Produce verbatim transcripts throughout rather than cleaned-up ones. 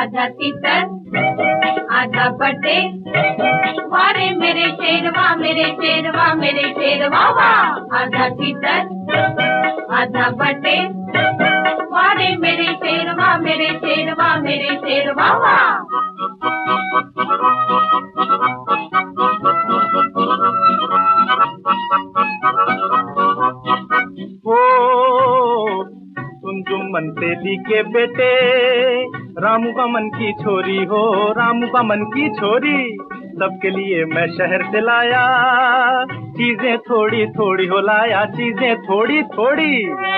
आधा तीतर आधा बटे, वारे मेरे शेरवा मेरे शेरवा मेरे शेरवा वाह। आधा तीतर आधा बटे, वारे मेरे शेरवा मेरे शेरवा मेरे शेरवा वाह। मन तेली के बेटे, रामू का मन की छोरी हो, रामू का मन की छोरी। सबके लिए मैं शहर से लाया, चीजें थोड़ी थोड़ी हो लाया, चीजें थोड़ी थोड़ी।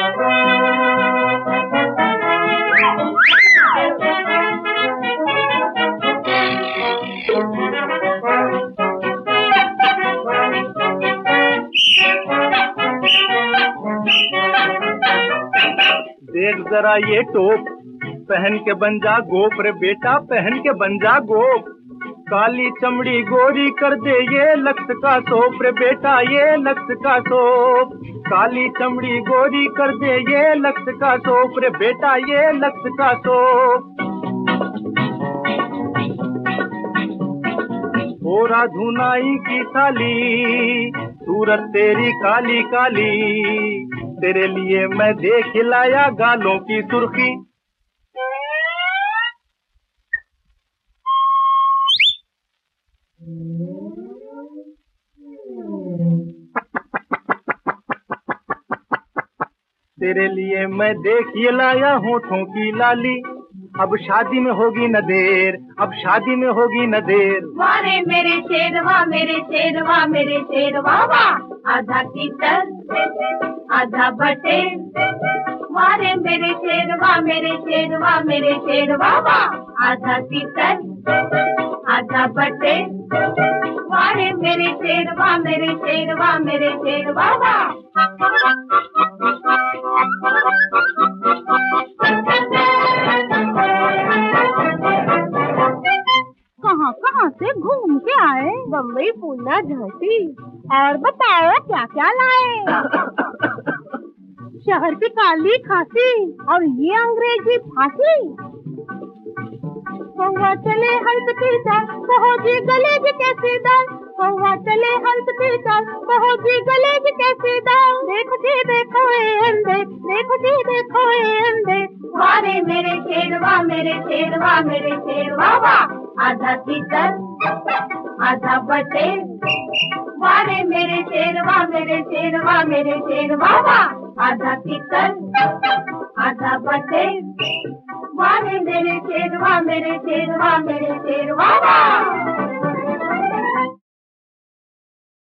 देख जरा ये टोप, पहन के बन जा गोप रे बेटा, पहन के बन जा गोप। काली चमड़ी गोरी कर दे ये लक्स का सोप रे बेटा, ये लक्स का सोप। काली चमड़ी गोरी कर दे ये लक्स का सोप रे बेटा, ये लक्स का सोप। होरा धुनाई की थाली, सूरत तेरी काली काली। तेरे लिए मैं देख लाया गालों की सुर्खी। तेरे लिए मैं देख लाया होठों की लाली। अब शादी में होगी न देर, अब शादी में होगी न देर। वारे मेरे शेरवा मेरे शेरवा मेरे शेरवा वाह। आधा तीतर आधा बटे, वारे मेरे शेरवा मेरे शेरवा मेरे शेरवा वाह। आधा तीतर आधा बटे, वारे मेरे शेरवा मेरे शेरवा मेरे शेरवा वाह। कहाँ कहाँ से घूम के आए? बम्बई, पूना, झांसी। और बताओ क्या क्या लाए? शहर की काली खासी और ये अंग्रेजी फांसी। कौवा चले हंस की चाल, कहो जी गलेज कैसी दाल। कौवा चले हंस की चाल, कहो जी गलेज कैसी दाल। देखो जी देखो ये अंडे, देखो जी देखो ये अंडे। वारे मेरे शेरवा मेरे शेरवा मेरे शेरवा वाह। आधा तीतर आधा बटे, वारे मेरे शेरवा मेरे शेरवा मेरे शेरवा वाह। आधा तीतर आधा बटे, वारे मेरे शेरवा मेरे शेरवा मेरे शेरवा वाह।